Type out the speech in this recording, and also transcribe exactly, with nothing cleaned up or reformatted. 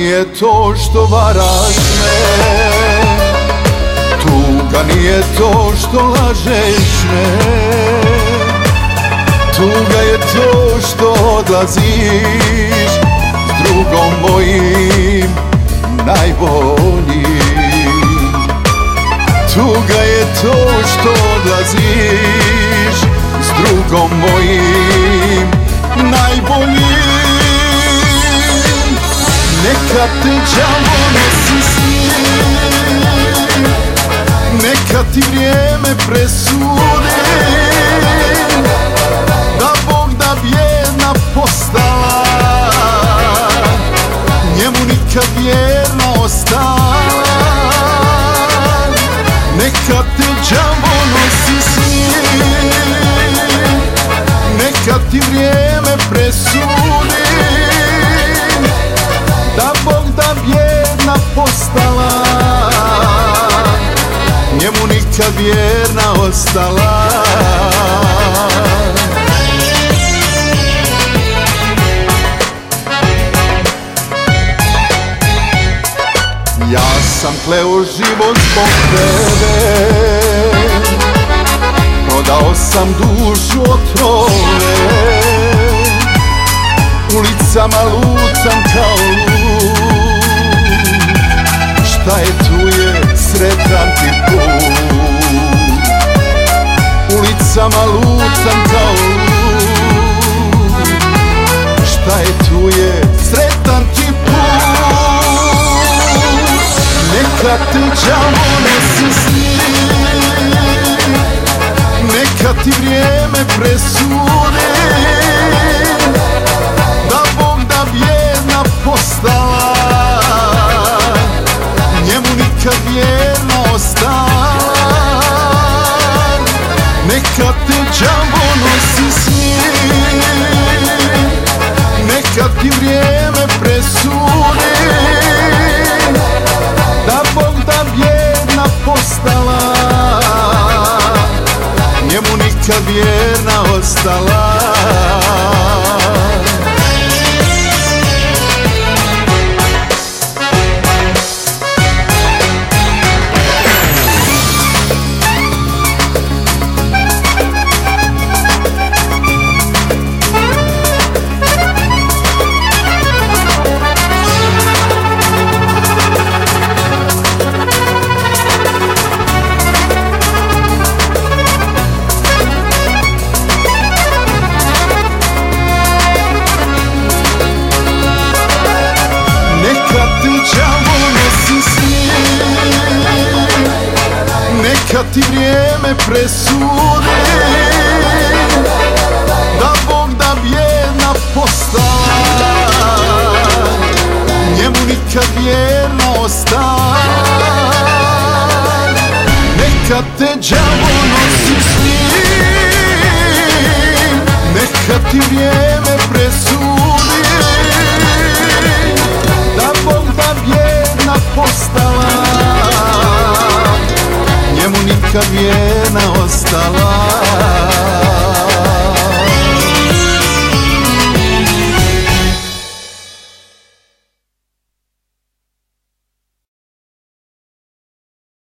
nije to što varaš me, tuga nije to što lažeš me, tuga je to što odlaziš s drugom mojim najboljim. Tuga je to što odlaziš s drugom mojim najboljim. Neka te đavo nosi s njim, neka ti vrijeme presudi, da Bog da vjerna postala, njemu nikad vjerna ostala. Neka te đavo nosi s njim, neka ti vrijeme presudi, da Bog da vjerna postala, njemu nikad vjerna ostala. Ja sam kleo život zbog tebe, prodao sam dušu otrove, ulicama lutam kao lud. Šta je tu je, sretan ti put. Ulicama lutam kao lud. Šta je tu je, sretan ti put. Neka te đavo nosi s njim, neka ti vrijeme presudi, da Bog da vjerna postala, njemu nikad vjerna ostala. Neka te đavo nosi s njim, neka ti vrijeme presudi, da Bog da vjerna postala, njemu nikad vjerna ostala. Neka ti vrijeme presudi, da Bog da vjerna postala, njemu nikad vjerna ostala. Neka te đavo nosi s njim, neka ti vrijeme presudi, da Bog da vjerna postala, njemu nikad vjerna ostala.